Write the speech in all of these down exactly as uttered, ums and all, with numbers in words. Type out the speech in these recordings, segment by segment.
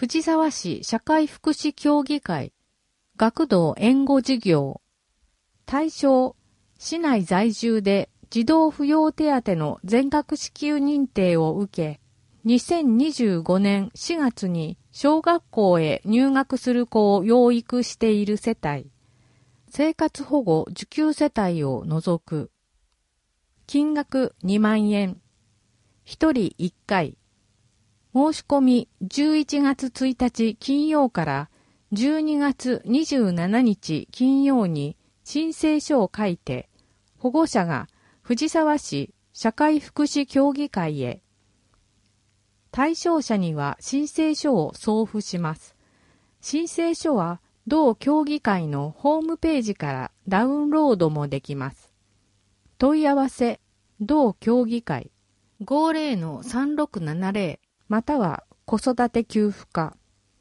藤沢市社会福祉協議会、学童援護事業、対象、市内在住で児童扶養手当の全額支給認定を受け、にせんにじゅうごねんしがつに小学校へ入学する子を養育している世帯、生活保護受給世帯を除く。金額にまんえん。ひとりいっかい。申し込みじゅういちがつついたち金曜からじゅうにがつにじゅうしちにち金曜に申請書を書いて、保護者が藤沢市社会福祉協議会へ。対象者には申請書を送付します。申請書は同協議会のホームページからダウンロードもできます。問い合わせ、同協議会 ごーぜろのさんろくななぜろ または子育て給付課。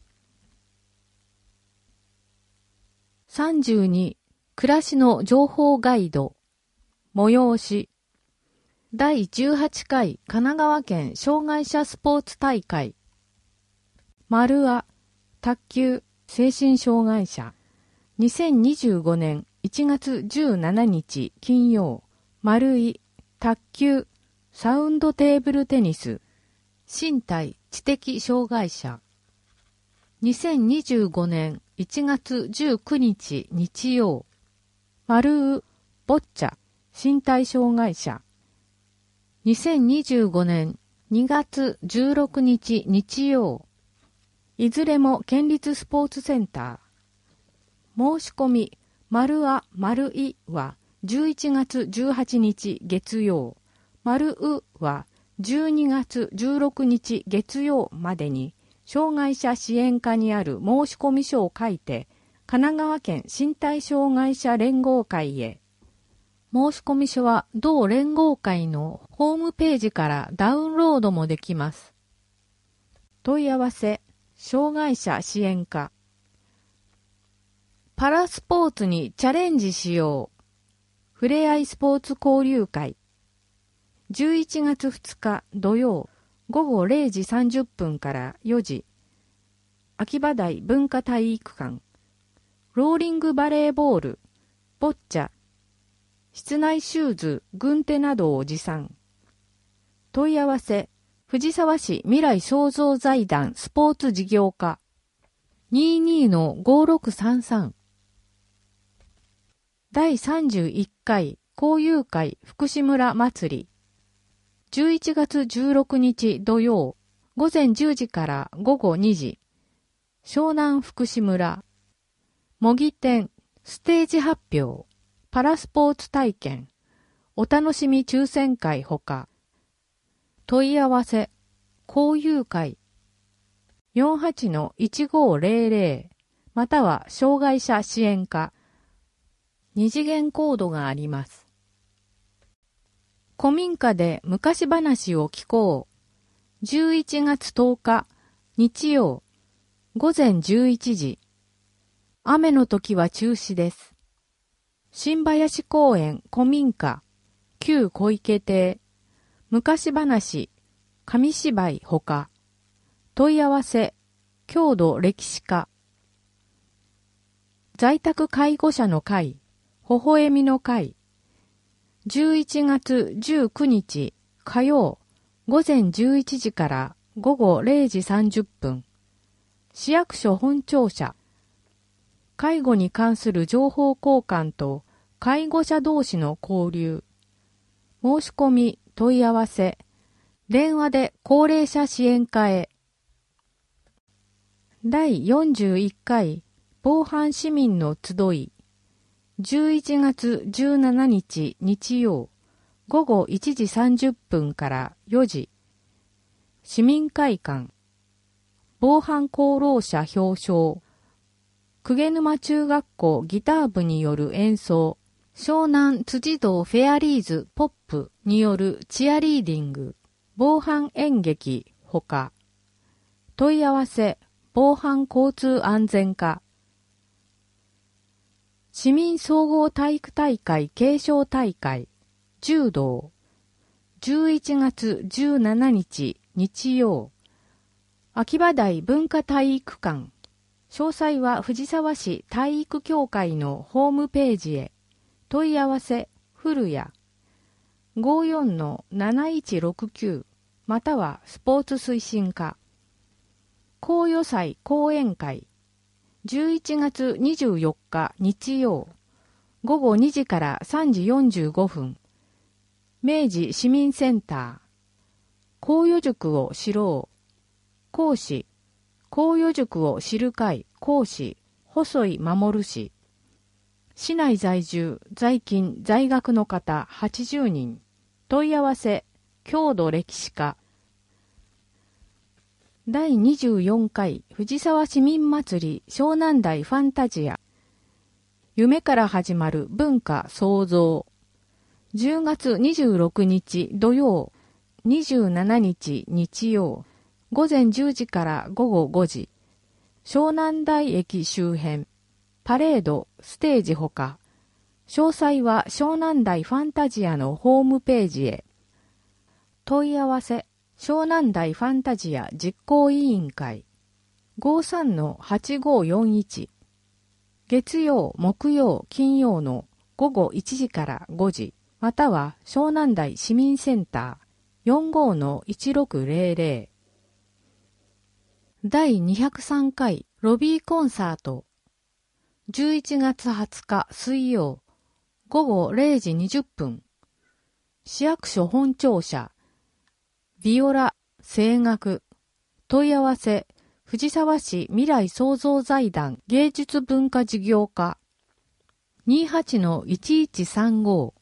さんじゅうに暮らしの情報ガイド催しだいじゅうはちかい神奈川県障害者スポーツ大会丸あ卓球精神障害者にせんにじゅうごねんいちがつじゅうしちにち金曜丸い卓球サウンドテーブルテニス身体知的障害者にせんにじゅうごねんいちがつじゅうくにち日曜丸うボッチャ身体障害者にせんにじゅうごねんにがつじゅうろくにち日曜いずれも県立スポーツセンター申し込み丸あ丸いはじゅういちがつじゅうはちにち月曜丸うはじゅうにがつじゅうろくにち月曜までに障害者支援課にある申し込み書を書いて神奈川県身体障害者連合会へ。申し込み書は同連合会のホームページからダウンロードもできます。問い合わせ、障害者支援課。パラスポーツにチャレンジしよう。ふれあいスポーツ交流会。じゅういちがつふつか土曜ごごれいじさんじゅっぷんからよじ。秋葉台文化体育館。ローリングバレーボール、ボッチャ、室内シューズ、軍手などを持参。問い合わせ、藤沢市未来創造財団スポーツ事業課 にじゅうにのごろくさんさん。だいさんじゅういっかい交友会福祉村祭り。じゅういちがつじゅうろくにち土曜、ごぜんじゅうじからごごにじ。湘南福祉村。模擬店、ステージ発表。パラスポーツ体験、お楽しみ抽選会ほか、問い合わせ、交友会 よんはちのいちごぜろぜろ または障害者支援課、二次元コードがあります。古民家で昔話を聞こう。じゅういちがつとおか、日曜、ごぜんじゅういちじ。雨の時は中止です。新林公園古民家、旧小池邸、昔話、紙芝居ほか、問い合わせ、郷土歴史課、在宅介護者の会、微笑みの会、じゅういちがつじゅうくにち火曜、ごぜんじゅういちじからごごれいじさんじゅっぷん、市役所本庁舎、介護に関する情報交換と介護者同士の交流。申し込み、問い合わせ。電話で高齢者支援課へ。だいよんじゅういっかい防犯市民の集い。じゅういちがつじゅうしちにち日曜。ごごいちじさんじゅっぷんからよじ。市民会館。防犯功労者表彰。鵠沼中学校ギター部による演奏、湘南辻堂フェアリーズポップによるチアリーディング、防犯演劇ほか、問い合わせ、防犯交通安全課、市民総合体育大会継承大会、柔道、じゅういちがつじゅうしちにち日曜、 秋葉台文化体育館。詳細は藤沢市体育協会のホームページへ。問い合わせ、古谷 ごーよんのなないちろくきゅう またはスポーツ推進課。紅葉祭講演会。じゅういちがつにじゅうよっか日曜。ごごにじからさんじよんじゅうごふん。明治市民センター。紅葉塾を知ろう。講師。紅葉塾を知る会講師。細井守氏。市内在住、在勤、在学の方はちじゅうにん。問い合わせ、郷土歴史課。だいにじゅうよんかい藤沢市民祭り湘南台ファンタジア。夢から始まる文化創造。じゅうがつにじゅうろくにち土曜、にじゅうしちにち日曜、ごぜんじゅうじからごごごじ。湘南台駅周辺。パレード、ステージほか。詳細は湘南台ファンタジアのホームページへ。問い合わせ、湘南台ファンタジア実行委員会。ごーさんのはちごーよんいち。月曜、木曜、金曜のごごいちじからごじ。または湘南台市民センター よんごーのいちろくぜろぜろ。だいにひゃくさんかいロビーコンサート。じゅういちがつはつか水曜、ごごれいじにじゅっぷん。市役所本庁舎。ビオラ、声楽。問い合わせ、藤沢市未来創造財団芸術文化事業課。にじゅうはちのいちいちさんご。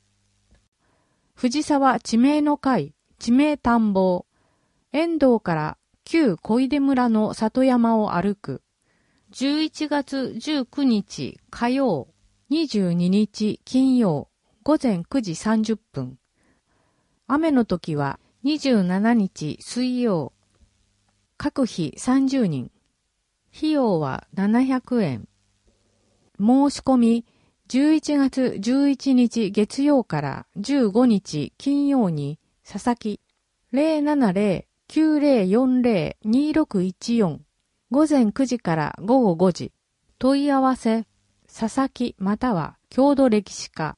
藤沢地名の会、地名探訪。遠藤から旧小出村の里山を歩く。じゅういちがつじゅうくにち火曜、にじゅうににち金曜、ごぜんくじさんじゅっぷん。雨の時はにじゅうしちにち水曜。各日さんじゅうにん。費用はななひゃくえん。申し込みじゅういちがつじゅういちにち月曜からじゅうごにち金曜に佐々木 ゼロななゼロきゅうゼロよんゼロにろくいちよんごぜんくじからごごごじ。問い合わせ、佐々木または郷土歴史課。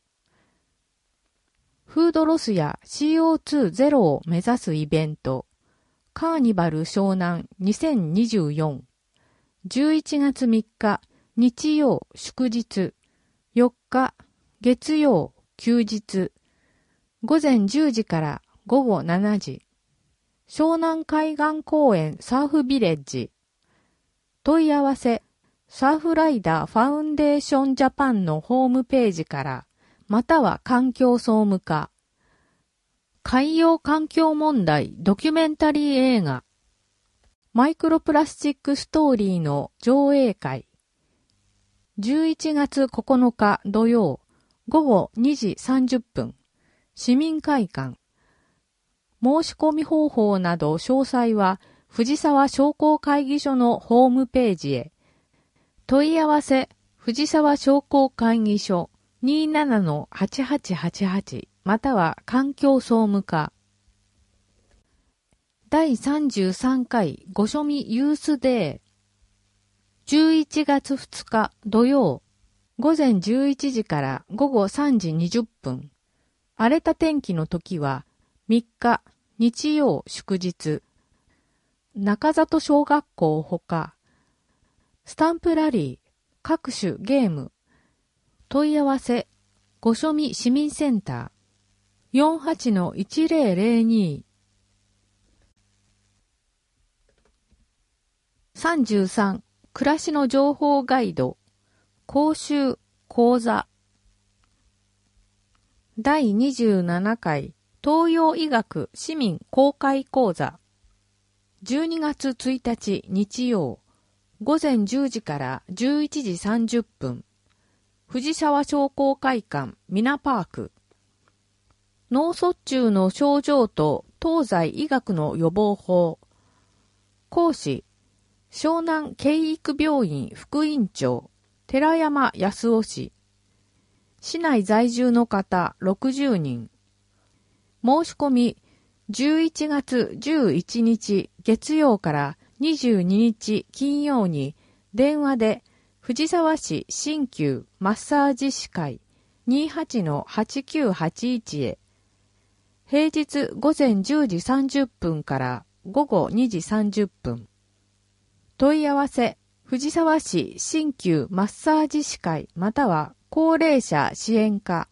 フードロスや シーオーツー ゼロを目指すイベント。カーニバル湘南にせんにじゅうよん。じゅういちがつみっか日曜祝日。よっか月曜休日。ごぜんじゅうじからごごしちじ。湘南海岸公園サーフビレッジ。問い合わせ、サーフライダーファウンデーションジャパンのホームページから、または環境総務課。海洋環境問題ドキュメンタリー映画。マイクロプラスチックストーリーの上映会。じゅういちがつここのか土曜、ごごにじさんじゅっぷん。市民会館。申し込み方法など詳細は、藤沢商工会議所のホームページへ。問い合わせ、藤沢商工会議所 にじゅうななのはちはちはちはち または環境総務課。だいさんじゅうさんかいごしょみユースデー。じゅういちがつふつか土曜、ごぜんじゅういちじからごごさんじにじゅっぷん。荒れた天気の時はみっか日曜祝日。中里小学校ほか、スタンプラリー、各種ゲーム、問い合わせ、ごしょみ市民センター、よんはちのいちぜろぜろに。さんじゅうさん、暮らしの情報ガイド、講習、講座。だいにじゅうななかい、東洋医学市民公開講座。じゅうにがつついたち日曜、ごぜんじゅうじからじゅういちじさんじゅっぷん。藤沢商工会館ミナパーク。脳卒中の症状と東西医学の予防法。講師、湘南慶育病院副院長、寺山康夫氏。市内在住の方ろくじゅうにん。申し込み、じゅういちがつじゅういちにち月曜からにじゅうににち金曜に電話で藤沢市鍼灸マッサージ師会 にじゅうはちのはちきゅうはちいち へ平日午前じゅうじさんじゅっぷんから午後にじさんじゅっぷん。問い合わせ藤沢市鍼灸マッサージ師会または高齢者支援課。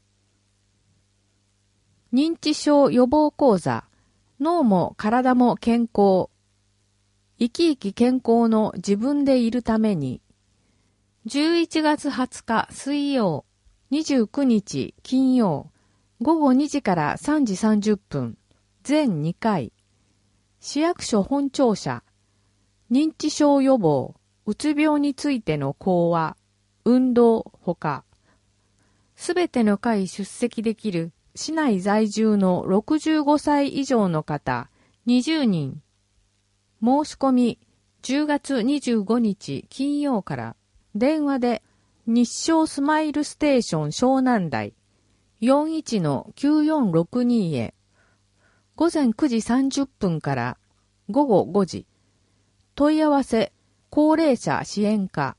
認知症予防講座脳も体も健康生き生き健康の自分でいるためにじゅういちがつはつか水曜にじゅうくにち金曜午後にじからさんじさんじゅっぷん全にかい市役所本庁舎認知症予防うつ病についての講話運動ほかすべての会出席できる市内在住のろくじゅうごさい以上の方にじゅうにん申し込みじゅうがつにじゅうごにち金曜から電話で日照スマイルステーション湘南台 よんいちのきゅうよんろくに へ午前くじさんじゅっぷんから午後ごじ問い合わせ高齢者支援課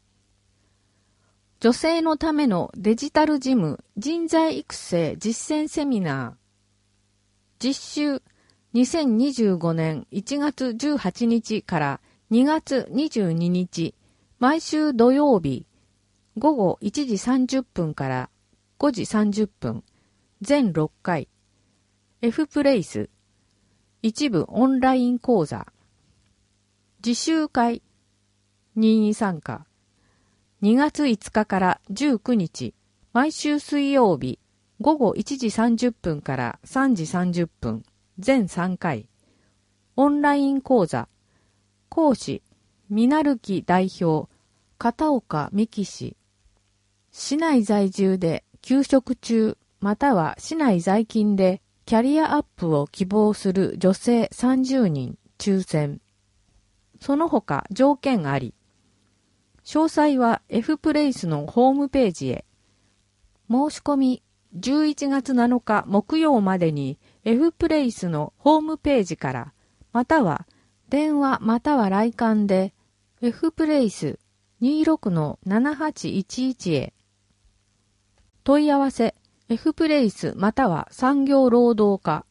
女性のためのデジタル事務人材育成実践セミナー実習にせんにじゅうごねんいちがつじゅうはちにちからにがつにじゅうににち毎週土曜日午後いちじさんじゅっぷんからごじさんじゅっぷん全ろっかい F プレイス一部オンライン講座自習会任意参加にがついつかからじゅうくにち毎週水曜日午後いちじさんじゅっぷんからさんじさんじゅっぷん全さんかいオンライン講座講師みなるき代表片岡美希氏市内在住で休職中または市内在勤でキャリアアップを希望する女性さんじゅうにん抽選その他条件あり詳細は F プレイスのホームページへ申し込みじゅういちがつなのか木曜までに F プレイスのホームページからまたは電話または来館で F プレイス にじゅうろくのななはちいちいち へ問い合わせ F プレイスまたは産業労働課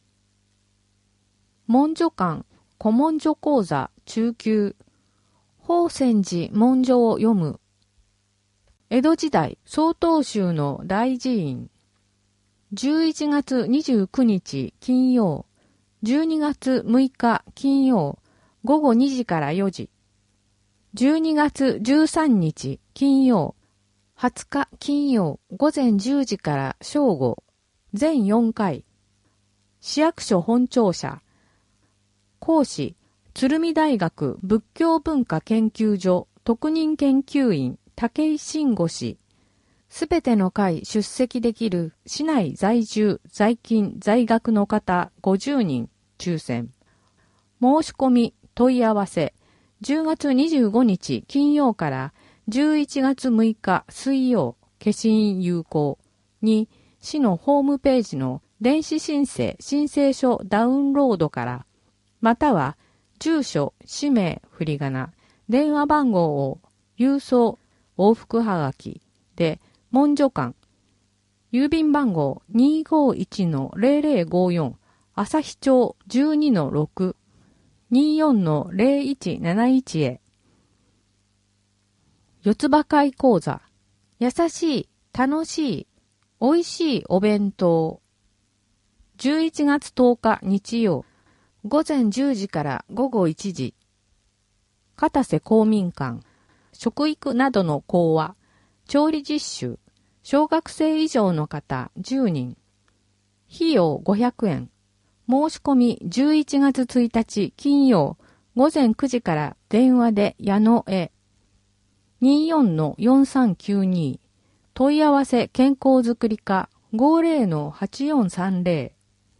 文書館古文書講座中級法泉寺文書を読む江戸時代曹洞宗の大寺院じゅういちがつにじゅうくにち金曜じゅうにがつむいか金曜午後にじからよじじゅうにがつじゅうさんにち金曜はつか金曜午前じゅうじから正午全よんかい市役所本庁舎講師鶴見大学仏教文化研究所特任研究員武井慎吾氏すべての会出席できる市内在住在勤在学の方ごじゅうにん抽選申し込み問い合わせじゅうがつにじゅうごにち金曜からじゅういちがつむいか水曜消印有効に市のホームページの電子申請申請書ダウンロードからまたは住所氏名振り仮名電話番号を郵送往復はがきで文書館郵便番号 にーごーいちのぜろぜろごよん 旭町 じゅうにのろく にーよんのぜろいちなないち へ四つ葉会講座優しい楽しいおいしいお弁当じゅういちがつとおか日曜午前じゅうじから午後いちじ片瀬公民館食育などの講話調理実習小学生以上の方じゅうにん費用ごひゃくえん申し込みじゅういちがつついたち金曜午前くじから電話で矢野へ にーよんのよんさんきゅうに 問い合わせ健康づくり課 ごぜろのはちよんさんぜろ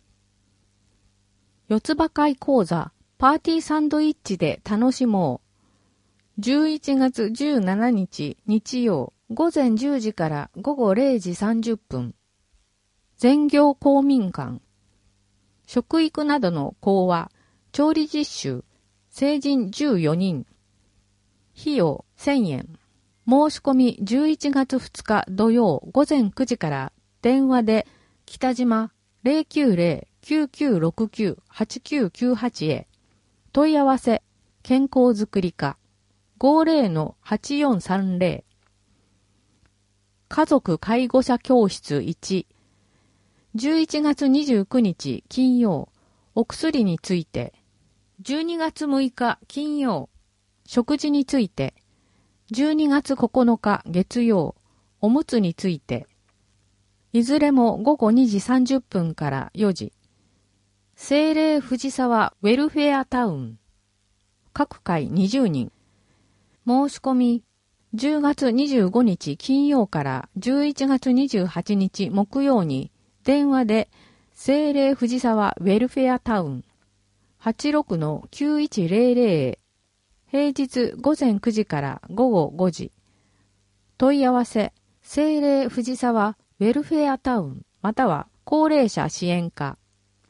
四つ葉会講座パーティーサンドイッチで楽しもうじゅういちがつじゅうしちにち日曜午前じゅうじから午後れいじさんじゅっぷん全業公民館食育などの講話調理実習成人じゅうよにん。費用せんえん。申し込みじゅういちがつふつか土曜午前くじから電話で北島 ゼロきゅうゼロ きゅうきゅうろくきゅう はちきゅうきゅうはち へ問い合わせ健康づくり課 ごじゅうのはちよんさんゼロ 家族介護者教室いちじゅういちがつにじゅうくにち金曜お薬についてじゅうにがつむいか金曜食事についてじゅうにがつここのか月曜、おむつについて、いずれもごごにじさんじゅっぷんからよじ、聖霊藤沢ウェルフェアタウン、各回にじゅうにん、申し込み、じゅうがつにじゅうごにち金曜からじゅういちがつにじゅうはちにち木曜に電話で聖霊藤沢ウェルフェアタウン、はちろくのきゅういちゼロゼロへ平日午前くじから午後ごじ。問い合わせ、聖霊藤沢ウェルフェアタウンまたは高齢者支援課。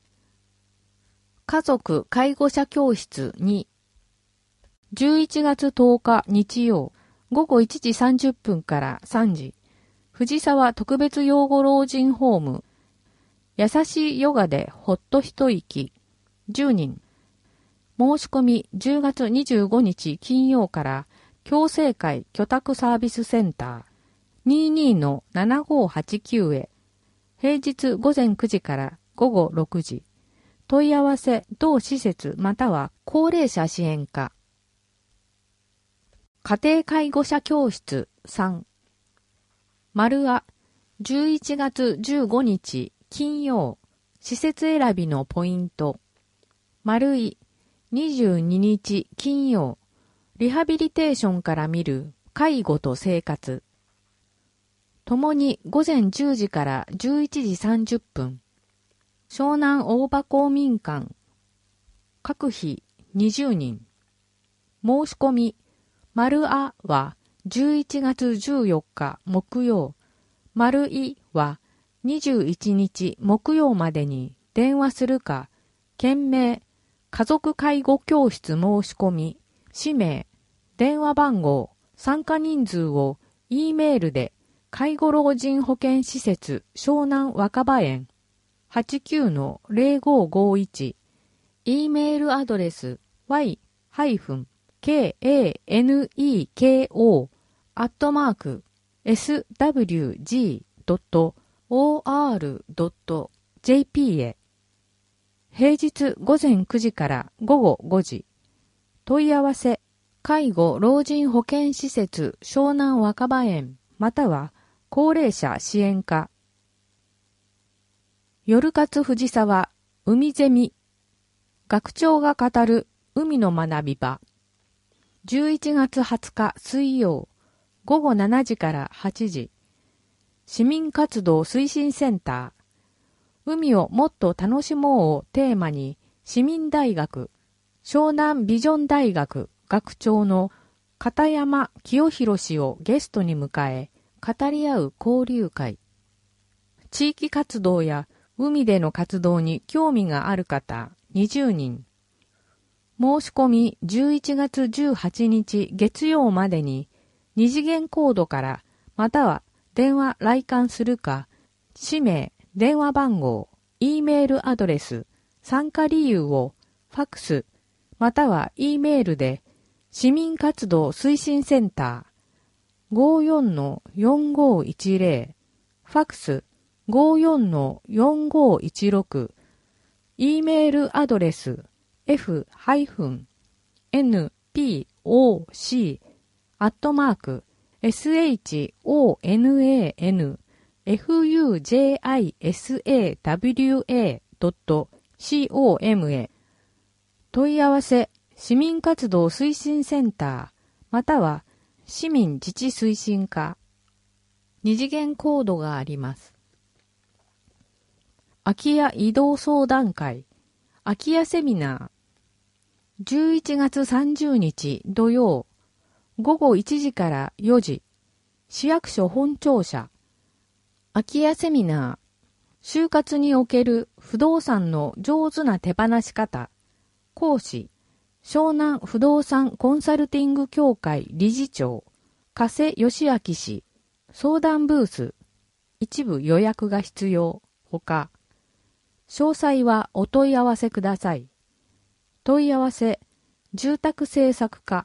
家族介護者教室に。じゅういちがつとおか日曜午後いちじさんじゅっぷんからさんじ。藤沢特別養護老人ホーム。優しいヨガでほっと一息。じゅうにん。申し込みじゅうがつにじゅうごにち金曜から共生会居宅サービスセンター にじゅうにのななごはちきゅう へ平日午前くじから午後ろくじ問い合わせ同施設または高齢者支援課家庭介護者教室さん丸あじゅういちがつじゅうごにち金曜施設選びのポイント丸いにじゅうににち金曜、リハビリテーションから見る介護と生活。ともに午前じゅうじからじゅういちじさんじゅっぷん。湘南大場公民館。各費にじゅうにん。申し込み、丸あはじゅういちがつじゅうよっか木曜、丸いはにじゅういちにち木曜までに電話するか、件名、家族介護教室申し込み、氏名、電話番号、参加人数を E メールで介護老人保健施設湘南若葉園 はちきゅうのゼロごごいち E メールアドレス ワイハイフンケーエーエヌイーケーオー アットマーク エスダブリュージードットオーアールドットジェーピー へ平日午前くじから午後ごじ。問い合わせ、介護老人保健施設湘南若葉園または高齢者支援課。夜活藤沢海ゼミ。学長が語る海の学び場。じゅういちがつはつか水曜午後しちじからはちじ。市民活動推進センター。海をもっと楽しもうをテーマに市民大学、湘南ビジョン大学学長の片山清弘氏をゲストに迎え語り合う交流会。地域活動や海での活動に興味がある方にじゅうにん。申し込みじゅういちがつじゅうはちにち月曜までに二次元コードからまたは電話来館するか、氏名、電話番号、E メールアドレス、参加理由をファックス、または E メールで市民活動推進センター ごじゅうよんのよんごいちゼロ、ファックス ごじゅうよんのよんごいちろく、E メールアドレス エフエヌピーオーシー アットマーク ショナンフュジャスワ ドットコム へ問い合わせ市民活動推進センターまたは市民自治推進課二次元コードがあります。空き家移動相談会空き家セミナーじゅういちがつさんじゅうにち土曜午後いちじからよじ市役所本庁舎空き家セミナー、就活における不動産の上手な手放し方、講師、 湘南不動産コンサルティング協会理事長、加瀬義明氏、相談ブース、一部予約が必要、ほか、詳細はお問い合わせください。問い合わせ、住宅政策課。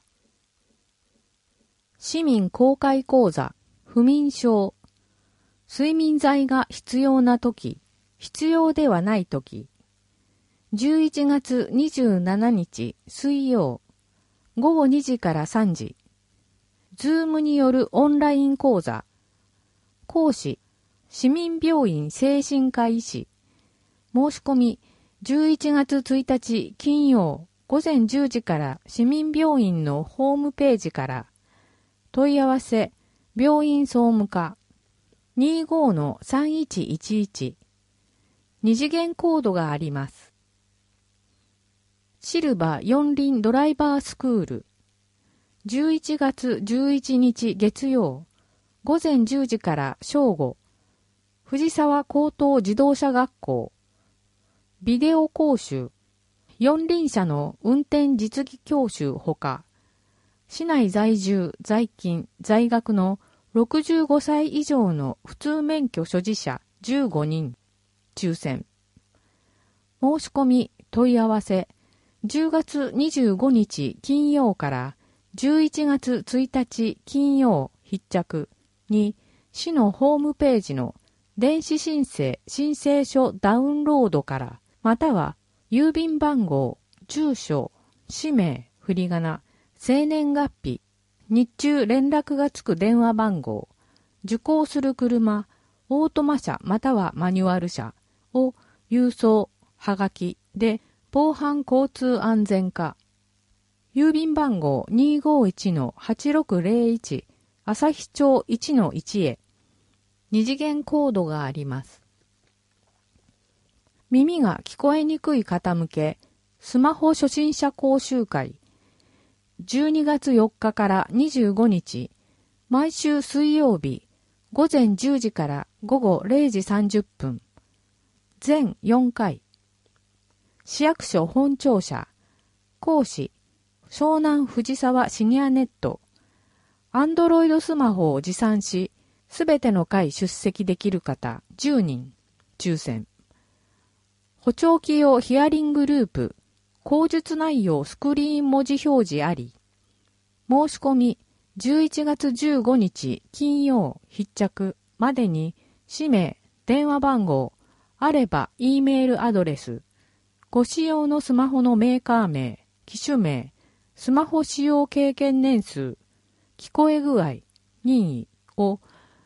市民公開講座、不眠症。睡眠剤が必要なとき、必要ではないとき。じゅういちがつにじゅうしちにち水曜、ごごにじからさんじ。ズームによるオンライン講座。講師、市民病院精神科医師。申し込み、じゅういちがつついたち金曜、ごぜんじゅうじから市民病院のホームページから。問い合わせ、病院総務課 にじゅうごのさんいちいちいち。二次元コードがあります。シルバー四輪ドライバースクール。じゅういちがつじゅういちにち月曜、ごぜんじゅうじから正午。藤沢高等自動車学校。ビデオ講習。四輪車の運転実技教習ほか、市内在住、在勤、在学のろくじゅうごさい以上の普通免許所持者じゅうごにん、抽選。申し込み、問い合わせ、じゅうがつにじゅうごにち金曜からじゅういちがつついたち金曜必着に、市のホームページの電子申請申請書ダウンロードから、または郵便番号、住所、氏名、振り仮名、生年月日、日中連絡がつく電話番号、受講する車、オートマ車またはマニュアル車を郵送、はがきで防犯交通安全課。郵便番号 にーごーいちのはちろくぜろいち 旭町 いちのいち へ。二次元コードがあります。耳が聞こえにくい方向け、スマホ初心者講習会。じゅうにがつよっかからにじゅうごにち、毎週水曜日、ごぜんじゅうじからごごれいじさんじゅっぷん。全よんかい。市役所本庁舎。講師、湘南藤沢シニアネット。アンドロイドスマホを持参し、すべての回出席できる方じゅうにん、抽選。補聴器用ヒアリングループ、講述内容スクリーン文字表示あり。申し込み、じゅういちがつじゅうごにち金曜必着までに、氏名、電話番号、あれば E メールアドレス、ご使用のスマホのメーカー名、機種名、スマホ使用経験年数、聞こえ具合、任意を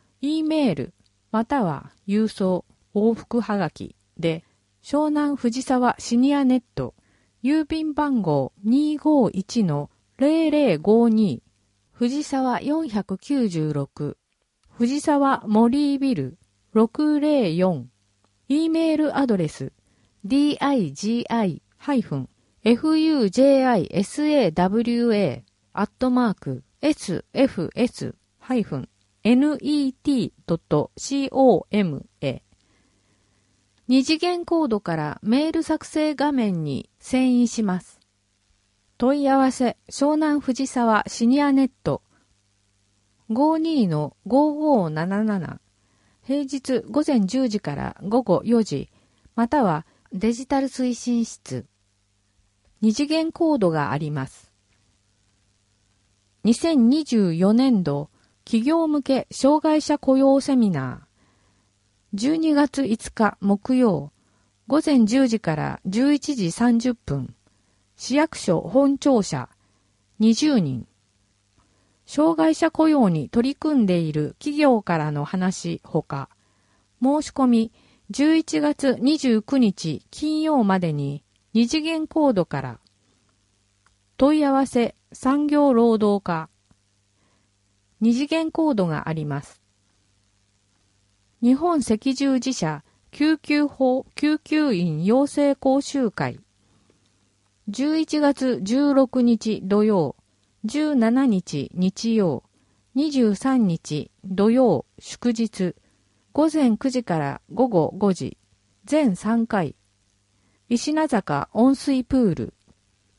E メールまたは郵送、往復はがきで、湘南藤沢シニアネット、郵便番号 にーごーいちのぜろぜろごに、藤沢よんきゅうろく、藤沢森ビルろくぜろよん、E メールアドレス ディーアイジーアイフュジャサワ アットマーク エスエフエス ネット ドット コム へ。二次元コードからメール作成画面に遷移します。問い合わせ、湘南藤沢シニアネット ごじゅうにのごごーなななな、平日ごぜんじゅうじからごごよじ、またはデジタル推進室。二次元コードがあります。にせんにじゅうよねんど企業向け障害者雇用セミナー。じゅうにがついつか木曜、ごぜんじゅうじからじゅういちじさんじゅっぷん、市役所本庁舎、にじゅうにん。障害者雇用に取り組んでいる企業からの話ほか、申し込みじゅういちがつにじゅうくにち金曜までに二次元コードから、問い合わせ産業労働課、二次元コードがあります。日本赤十字社救急法救急員養成講習会。じゅういちがつじゅうろくにち土曜、じゅうしちにち日曜、にじゅうさんにち土曜祝日、ごぜんくじからごごごじ、全さんかい。石名坂温水プール。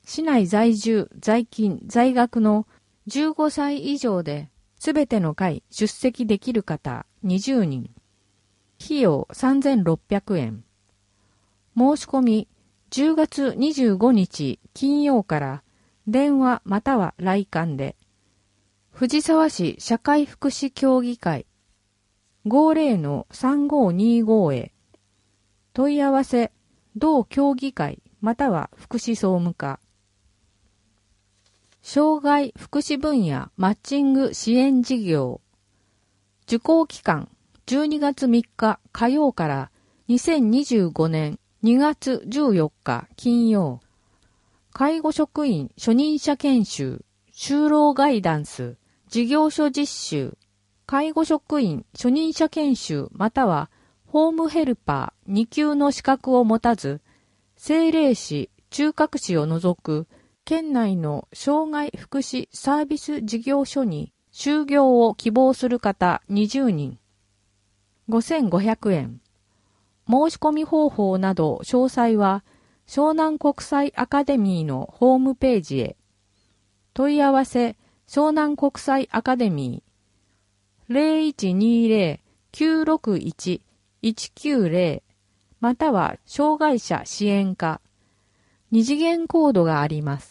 市内在住、在勤、在学のじゅうごさい以上で、すべての会出席できる方にじゅうにん。費用さんぜんろっぴゃくえん。申し込みじゅうがつにじゅうごにち金曜から電話または来館で、藤沢市社会福祉協議会 ごぜろのさんごにご へ問い合わせ同協議会または福祉総務課。障害福祉分野マッチング支援事業。受講期間じゅうにがつみっか火曜からにせんにじゅうごねんにがつじゅうよっか金曜。介護職員初任者研修、就労ガイダンス、事業所実習、介護職員初任者研修またはホームヘルパーに級の資格を持たず、政令市、中核市を除く県内の障害福祉サービス事業所に就業を希望する方にじゅうにん。ごせんごひゃくえん。申し込み方法など詳細は湘南国際アカデミーのホームページへ。問い合わせ湘南国際アカデミー ゼロいちにゼロ きゅうろくいち いちきゅうゼロまたは障害者支援課。二次元コードがあります。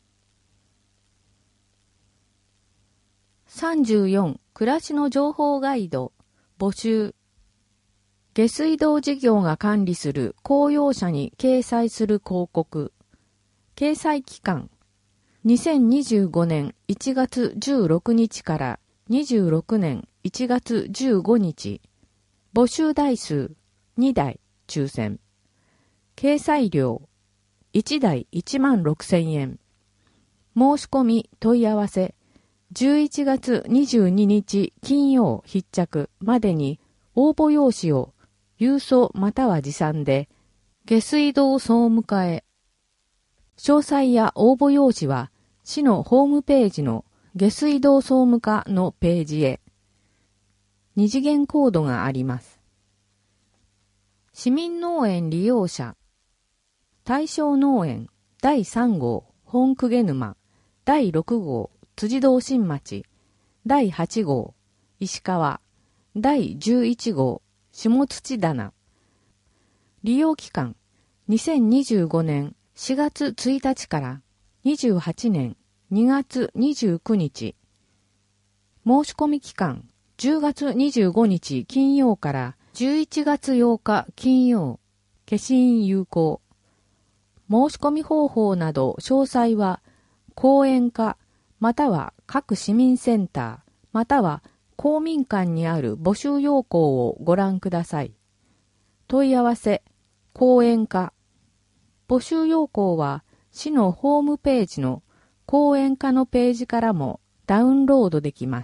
さんじゅうよん暮らしの情報ガイド募集。下水道事業が管理する公用車に掲載する広告。掲載期間にせんにじゅうごねんいちがつじゅうろくにちからにじゅうろくねんいちがつじゅうごにち。募集台数にだい抽選。掲載料いちだいいちまんろくせんえん。申し込み問い合わせじゅういちがつにじゅうににち金曜必着までに応募用紙を郵送または持参で下水道総務課へ。詳細や応募用紙は市のホームページの下水道総務課のページへ。二次元コードがあります。市民農園利用者対象農園だいさんごう本鵠沼だいろくごう辻堂新町だいはちごう石川だいじゅういちごう下土棚。利用期間にせんにじゅうごねんしがつついたちからにじゅうはちねんにがつにじゅうくにち。申し込み期間じゅうがつにじゅうごにち金曜からじゅういちがつようか金曜。消印有効。申し込み方法など詳細は講演課または各市民センターまたは公民館にある募集要項をご覧ください。問い合わせ講演課。募集要項は市のホームページの講演課のページからもダウンロードできます。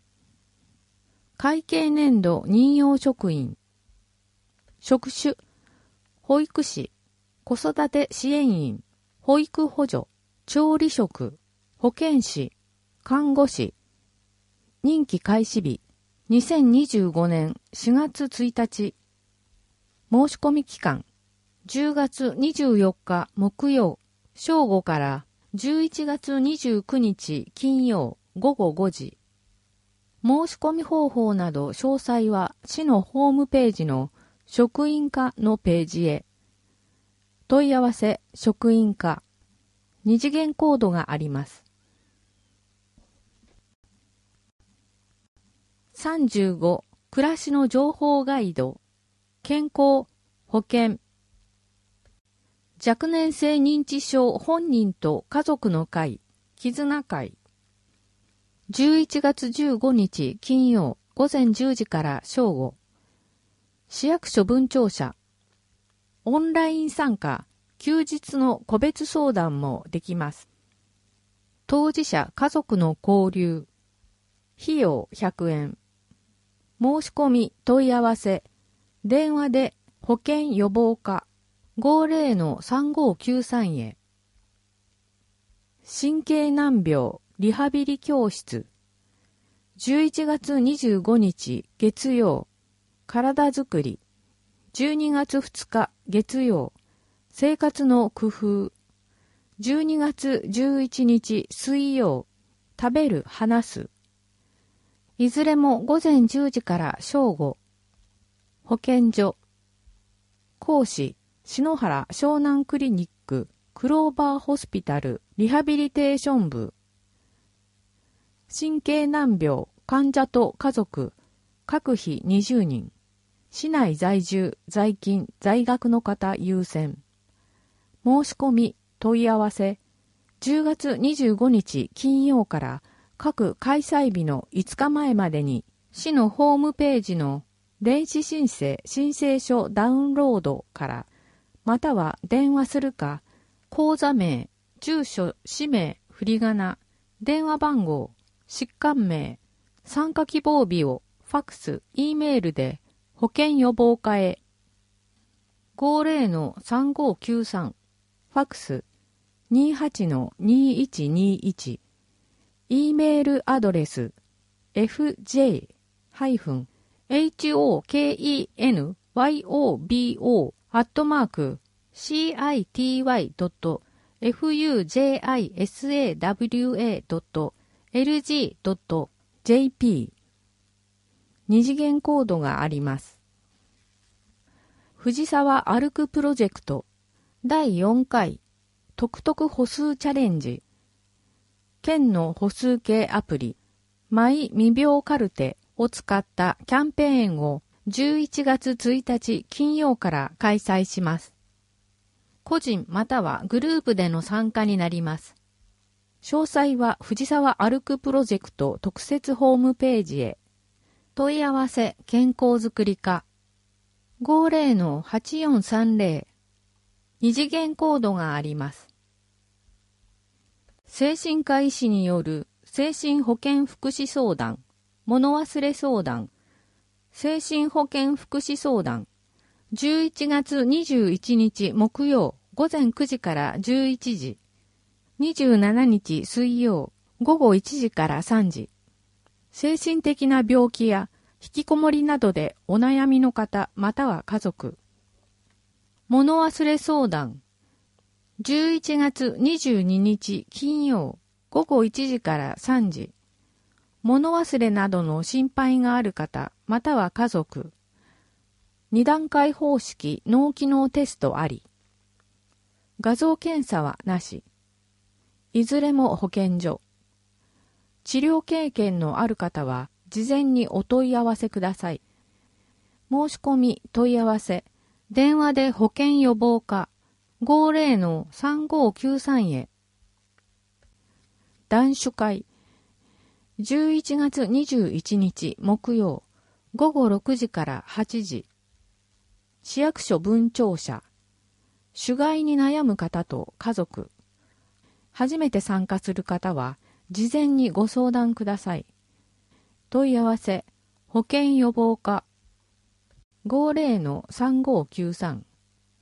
会計年度任用職員。職種保育士子育て支援員保育補助調理職保健師看護師。任期開始日にせんにじゅうごねんしがつついたち。申し込み期間じゅうがつにじゅうよっか木曜正午からじゅういちがつにじゅうくにち金曜ごごごじ。申し込み方法など詳細は市のホームページの職員課のページへ。問い合わせ職員課。二次元コードがあります。さんじゅうご暮らしの情報ガイド健康保険。若年性認知症本人と家族の会絆会。じゅういちがつじゅうごにち金曜ごぜんじゅうじから正午。市役所分庁舎。オンライン参加休日の個別相談もできます。当事者家族の交流。費用ひゃくえん。申し込み問い合わせ電話で保健予防課 ごぜろのさんごうきゅうさん へ。神経難病リハビリ教室。じゅういちがつにじゅうごにち月曜体づくり。じゅうにがつふつか月曜生活の工夫。 じゅうにがつじゅういちにち水曜、食べる、話す。いずれも午前じゅうじから正午。保健所。講師、篠原湘南クリニック、クローバーホスピタル、リハビリテーション部。神経難病、患者と家族、各費にじゅうにん。市内在住、在勤、在学の方優先。申し込み、問い合わせ。じゅうがつにじゅうごにち金曜から各開催日のいつかまえまでに市のホームページの電子申請申請書ダウンロードからまたは電話するか口座名、住所、氏名、振り仮名、電話番号、疾患名、参加希望日をファックス、Eメールで保険予防課へ ごじゅうのさんごーきゅうさん ファックス にじゅうはちのにじゅういちにじゅういち E メールアドレス エフジェイ エイチオーケーイーエヌワイオービーオー アットマーク シーアイティーワイドットエフユージェイアイエスエーダブリューエードットエルジードットジェーピー 二次元コードがあります。藤沢歩くプロジェクトだいよんかいトクトク歩数チャレンジ県の歩数計アプリマイ未病カルテを使ったキャンペーンをじゅういちがつついたち金曜から開催します。個人またはグループでの参加になります。詳細は藤沢歩くプロジェクト特設ホームページへ。問い合わせ健康づくり課 ごじゅうのはちよんさんぜろ 二次元コードがあります。精神科医師による精神保健福祉相談、物忘れ相談、精神保健福祉相談、じゅういちがつにじゅういちにち木曜ごぜんくじからじゅういちじ、にじゅうしちにち水曜ごごいちじからさんじ、精神的な病気や引きこもりなどでお悩みの方または家族、物忘れ相談、じゅういちがつにじゅうににち金曜ごごいちじからさんじ、物忘れなどの心配がある方または家族、にだんかい方式脳機能テストあり、画像検査はなし、いずれも保健所、治療経験のある方は事前にお問い合わせください。申し込み問い合わせ、電話で保険予防課ごじゅうのさんごーきゅうさんへ。談酒会じゅういちがつにじゅういちにち木曜ごごろくじからはちじ、市役所分庁舎、酒害に悩む方と家族、初めて参加する方は事前にご相談ください。問い合わせ保険予防課ごじゅうのさんごーきゅうさん。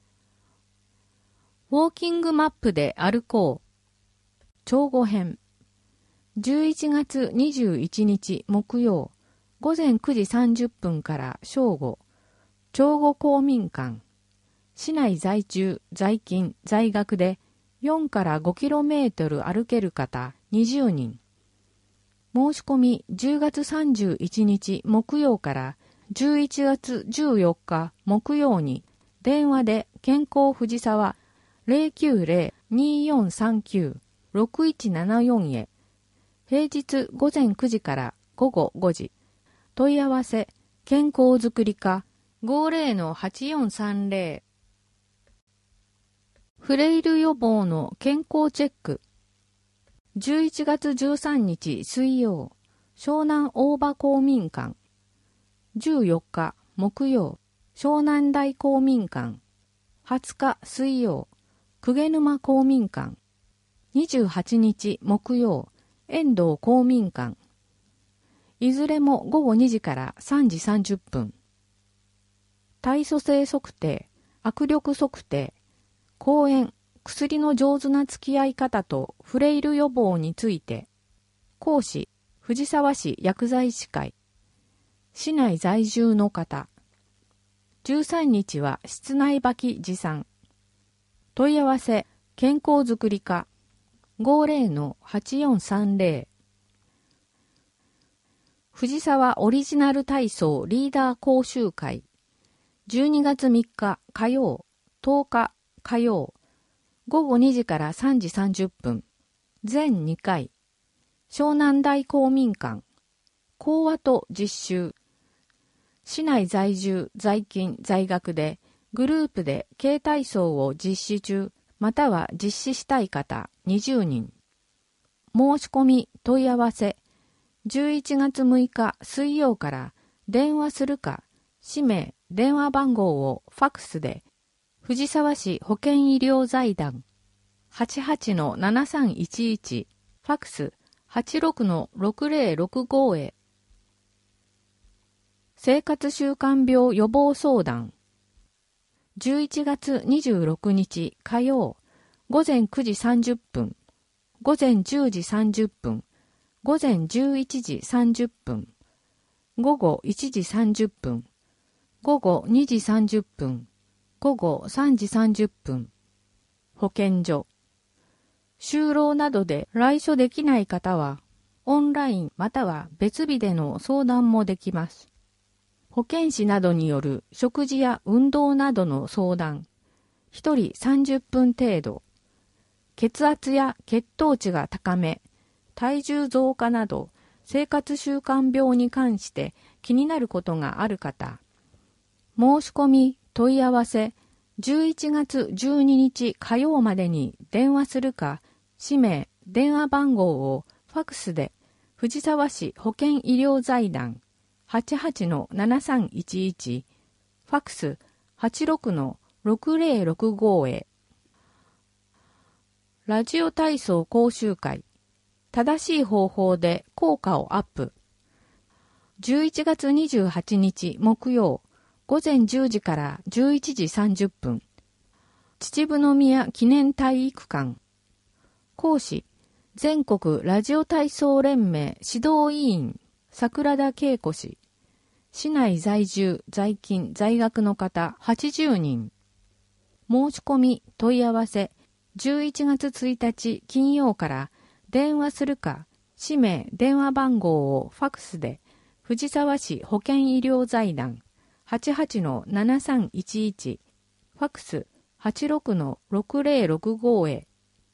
ウォーキングマップで歩こう長後編じゅういちがつにじゅういちにち木曜ごぜんくじさんじゅっぷんから正午、長後公民館、市内在住在勤在学でよんからごキロメートル歩ける方にじゅうにん。申し込みじゅうがつさんじゅういちにち木曜からじゅういちがつじゅうよっか木曜に電話で健康藤沢 ゼロきゅうゼロ にーよんさんきゅう ろくいちななよん へ。平日ごぜんくじからごごごじ。問い合わせ健康づくり課ごじゅうのはちよんさんぜろ。フレイル予防の健康チェックじゅういちがつじゅうさんにち水曜湘南大場公民館、じゅうよっか木曜湘南台公民館、はつか水曜鵠沼公民館、にじゅうはちにち木曜遠藤公民館、いずれもごごにじからさんじさんじゅっぷん。体組成測定、握力測定、講演、薬の上手な付き合い方とフレイル予防について、講師、藤沢市薬剤師会、市内在住の方、じゅうさんにちは室内履き持参、問い合わせ、 健康づくり課 ごじゅうのはちよんさんぜろ 藤沢オリジナル体操リーダー講習会じゅうにがつみっか火曜、とおか火曜、ごごにじからさんじさんじゅっぷん、全にかい、湘南台公民館、講話と実習、市内在住、在勤、在学で、グループで軽体操を実施中、または実施したい方にじゅうにん。申し込み、問い合わせ、じゅういちがつむいか水曜から電話するか、氏名、電話番号をファックスで、藤沢市保健医療財団 はちはちのななさんいちいち、ファックス はちろくのろくぜろろくご へ。生活習慣病予防相談じゅういちがつにじゅうろくにち火曜、ごぜんくじさんじゅっぷん、ごぜんじゅうじさんじゅっぷん、ごぜんじゅういちじさんじゅっぷん、ごごいちじさんじゅっぷん、ごごにじさんじゅっぷん、ごごさんじさんじゅっぷん。保健所。就労などで来所できない方は、オンラインまたは別日での相談もできます。保健師などによる食事や運動などの相談。ひとりさんじゅっぷん程度。血圧や血糖値が高め、体重増加など生活習慣病に関して気になることがある方。申し込み、問い合わせ、じゅういちがつじゅうににち火曜までに電話するか、氏名、電話番号をファックスで、藤沢市保健医療財団 はちはちのななさんいちいち、ファックス はちろくのろくぜろろくご へ。ラジオ体操講習会、正しい方法で効果をアップ。じゅういちがつにじゅうはちにち木曜、ごぜんじゅうじからじゅういちじさんじゅっぷん。秩父宮記念体育館。講師、全国ラジオ体操連盟指導委員、桜田恵子氏。市内在住、在勤、在学の方はちじゅうにん。申し込み、問い合わせ、じゅういちがつついたち金曜から電話するか、氏名、電話番号をファックスで、藤沢市保健医療財団 はちはちのななさんいちいち、ファックス はちろくのろくぜろろくご へ。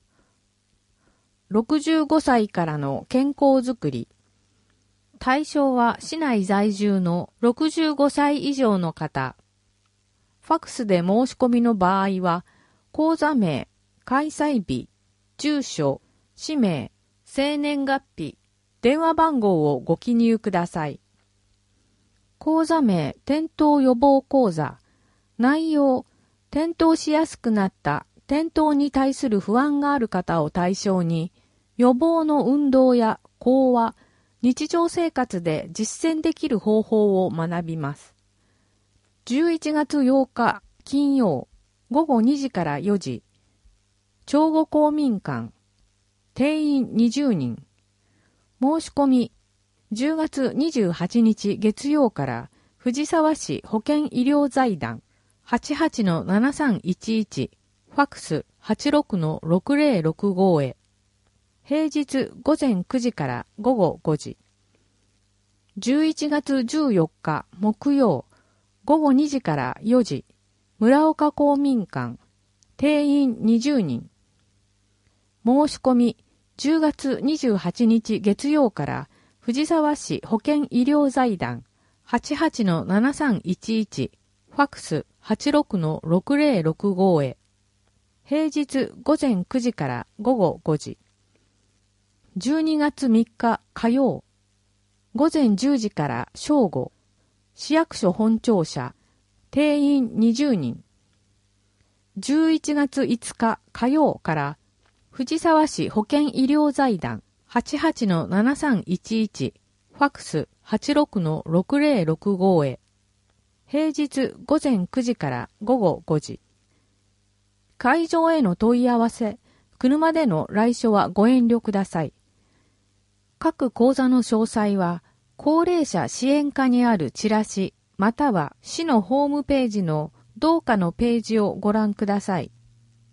ろくじゅうごさいからの健康づくり。対象は市内在住のろくじゅうごさい以上の方。ファックスで申し込みの場合は、講座名、開催日、住所、氏名、生年月日、電話番号をご記入ください。講座名、転倒予防講座。内容、転倒しやすくなった転倒に対する不安がある方を対象に、予防の運動や講話、日常生活で実践できる方法を学びます。じゅういちがつようか金曜、ごごにじからよじ、長後公民館、定員にじゅうにん。申し込み、じゅうがつにじゅうはちにち月曜から藤沢市保健医療財団 はちはちのななさんいちいち、ファックス はちろくのろくぜろろくご へ。平日ごぜんくじからごごごじ。じゅういちがつじゅうよっか木曜、ごごにじからよじ、村岡公民館、定員にじゅうにん。申し込み、じゅうがつにじゅうはちにち月曜から藤沢市保健医療財団 はちはちのななさんいちいち、ファックス はちろくのろくぜろろくご へ。平日ごぜんくじからごごごじ。じゅうにがつみっか火曜、ごぜんじゅうじから正午、市役所本庁舎、定員にじゅうにん。じゅういちがついつか火曜から藤沢市保健医療財団 はちはちのななさんいちいち、ファックス はちろくのろくぜろろくご へ。平日ごぜんくじからごごごじ。会場への問い合わせ、車での来所はご遠慮ください。各講座の詳細は、高齢者支援課にあるチラシ、または市のホームページの同課のページをご覧ください。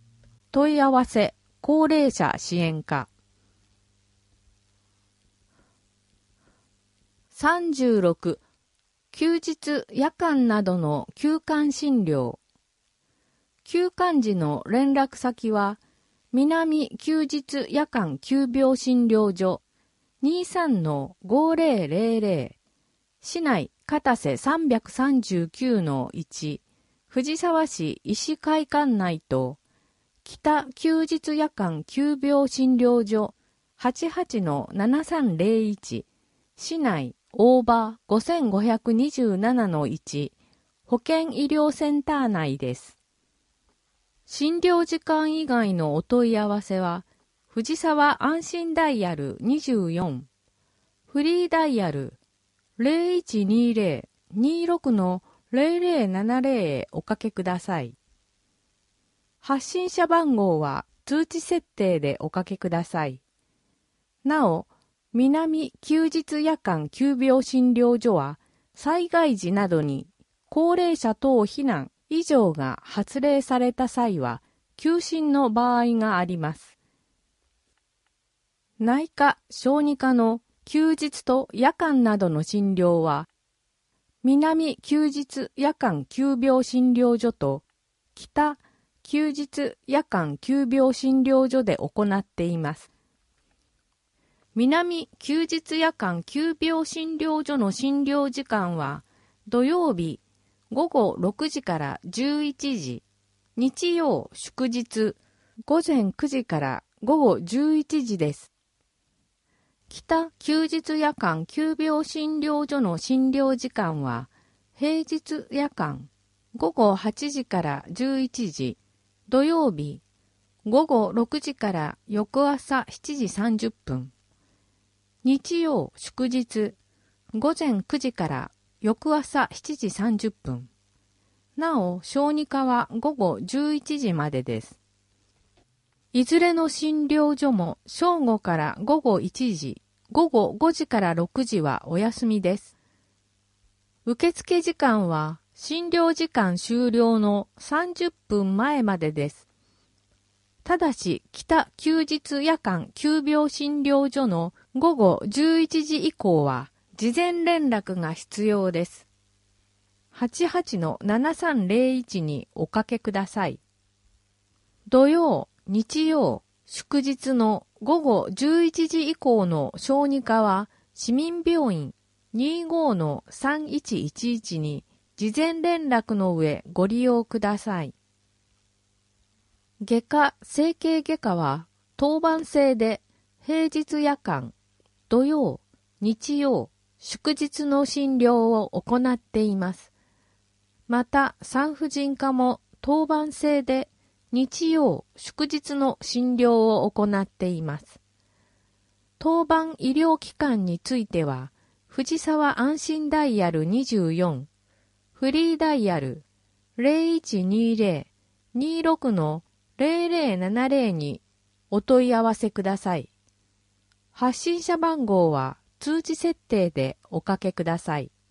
問い合わせ高齢者支援課。さんじゅうろく休日夜間などの休館診療。休館時の連絡先は南休日夜間急病診療所 にじゅうさんのごぜろぜろぜろ 市内片瀬 さんびゃくさんじゅうきゅうのいち 藤沢市医師会館内と北休日夜間急病診療所 はちじゅうはちのななさんぜろいち 市内大場 ごせんごひゃくにじゅうななのいち 保健医療センター内です。診療時間以外のお問い合わせは藤沢安心ダイヤルにじゅうよん、フリーダイヤル ゼロいちにゼロ にじゅうろくのぜろぜろななぜろ へおかけください。発信者番号は通知設定でおかけください。なお、南休日夜間急病診療所は災害時などに高齢者等避難以上が発令された際は休診の場合があります。内科・小児科の休日と夜間などの診療は南休日夜間急病診療所と北休日夜間急病診療所で行っています。南休日夜間急病診療所の診療時間は土曜日ごごろくじからじゅういちじ、日曜祝日ごぜんくじからごごじゅういちじです。北休日夜間急病診療所の診療時間は平日夜間ごごはちじからじゅういちじ、土曜日ごごろくじから翌朝しちじさんじゅっぷん、日曜祝日ごぜんくじから翌朝しちじさんじゅっぷん。なお小児科はごごじゅういちじまでです。いずれの診療所も正午からごごいちじ、ごごごじからろくじはお休みです。受付時間は診療時間終了のさんじゅっぷんまえまでです。ただし北休日夜間急病診療所のごごじゅういちじ以降は事前連絡が必要です。はちじゅうはちのななさんぜろいちにおかけください。土曜、日曜、祝日のごごじゅういちじ以降の小児科は市民病院 にじゅうごのさんいちいちいち に事前連絡の上ご利用ください。外科・整形外科は当番制で平日夜間、土曜、日曜、祝日の診療を行っています。また産婦人科も当番制で日曜、祝日の診療を行っています。当番医療機関については藤沢安心ダイヤルにじゅうよん、フリーダイヤル ゼロいちにゼロ にじゅうろくのぜろぜろななぜろ にお問い合わせください。発信者番号は通知設定でおかけください。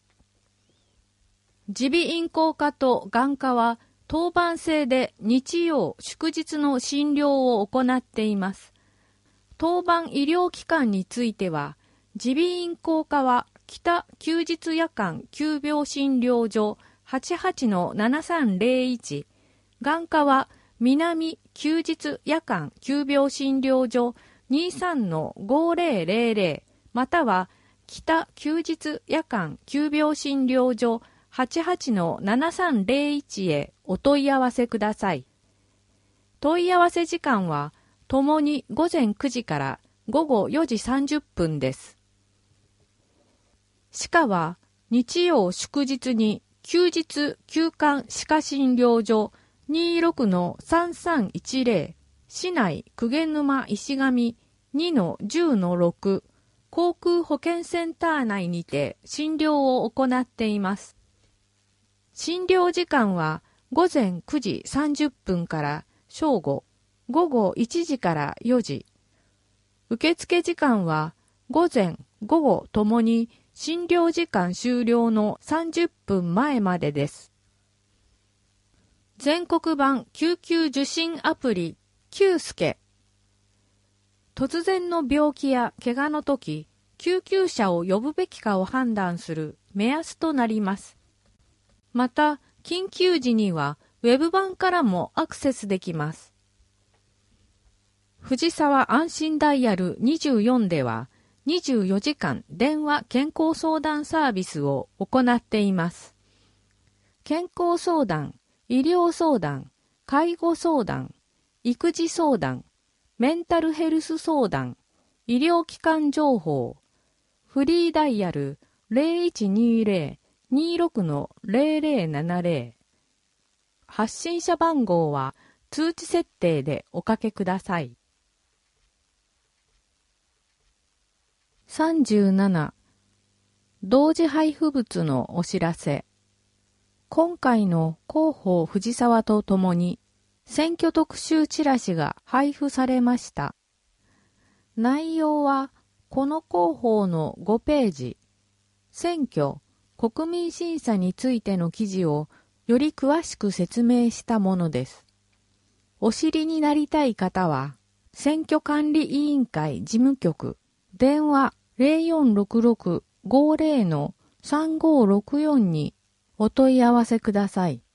耳鼻咽喉科と眼科は当番制で日曜祝日の診療を行っています。当番医療機関については耳鼻咽喉科は北休日夜間急病診療所 はちじゅうはちのななさんぜろいち、眼科は南休日夜間急病診療所 にじゅうさんのごぜろぜろぜろ または北休日夜間急病診療所 はちじゅうはちのななさんぜろいち へお問い合わせください。問い合わせ時間はともにごぜんくじからごごよじさんじゅっぷんです。歯科は日曜祝日に休日休館歯科診療所 にじゅうろくのさんさんいちゼロ 市内鵠沼石上 にのじゅうのろく 航空保健センター内にて診療を行っています。診療時間はごぜんくじさんじゅっぷんから正午、ごごいちじからよじ。受付時間は午前、午後ともに診療時間終了のさんじゅっぷんまえまでです。全国版救急受診アプリ久助。突然の病気や怪我の時、救急車を呼ぶべきかを判断する目安となります。また、緊急時にはウェブ版からもアクセスできます。藤沢安心ダイヤルにじゅうよんでは、にじゅうよじかん電話健康相談サービスを行っています。健康相談、医療相談、介護相談、育児相談、メンタルヘルス相談、医療機関情報、フリーダイヤル ゼロいちにゼロ にろく ゼロゼロななゼロ。発信者番号は通知設定でおかけください。さんじゅうなな. 同時配布物のお知らせ。今回の広報藤沢とともに選挙特集チラシが配布されました。内容はこの広報のごページ、選挙、国民審査についての記事をより詳しく説明したものです。お知りになりたい方は、選挙管理委員会事務局、電話 ゼロよんろくろく ごゼロ の さんごろくよん にお問い合わせください。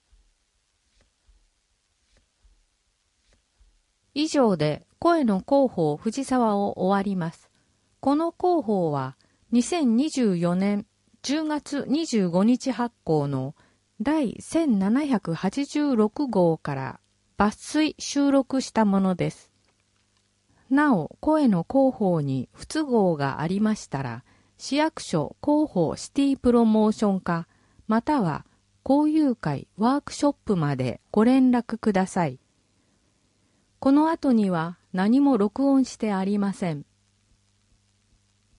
以上で声の広報藤沢を終わります。この広報はにせんにじゅうよねんじゅうがつにじゅうごにち発行の第せんななひゃくはちじゅうろくごうから抜粋収録したものです。なお、声の広報に不都合がありましたら、市役所広報シティプロモーション課または交友会ワークショップまでご連絡ください。この後には何も録音してありません。